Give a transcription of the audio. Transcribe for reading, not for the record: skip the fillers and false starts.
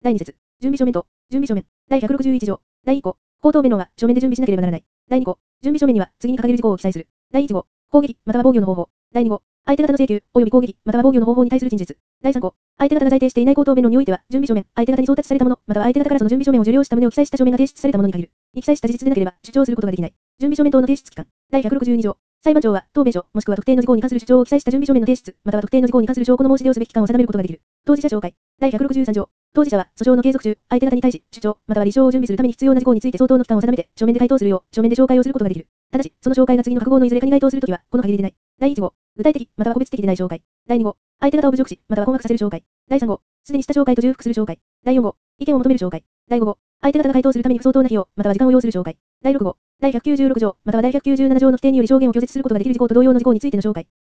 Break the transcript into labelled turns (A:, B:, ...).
A: 第2節。準備書面と、準備書面。第161条。第1項。口頭弁論は書面で準備しなければならない。第2項。準備書面には次に掲げる事項を記載する。第1号。攻撃、または防御の方法。第2号。相手方の請求、及び攻撃、または防御の方法に対する陳述。第3項。相手方が在定していない口頭弁論においては、準備書面、相手方に送達されたもの、または相手方からその準備書面を受領した旨を記載した書面が提出されたものに限る。に記載した事実でなければ、主張することができない。準備書面等の提出期間。第162条。裁判長は、答弁書、もしくは特定の事項に関する主張を記載した準備書面の提出、または特定の事項に関する証拠の申し出をすべき期間を定めることができる。当事者紹介。第163条。当事者は、訴訟の継続中、相手方に対し、主張、または立証を準備するために必要な事項について相当の期間を定めて、書面で回答するよう、書面で紹介をすることができる。ただし、その紹介が次の各号のいずれかに該当するときは、この限りでない。第1号。具体的、または個別的でない紹介。第2号。相手方を侮辱し、または困惑させる紹介。第3号。すでにした紹介と重複する紹介。第4号。意見を求める紹介。第5号。相手方が回答するために不相当な費用、または時間を要する紹介。第6号。第196条、または第197条の規定により証言を拒絶することができる事項と同様の事項についての紹介。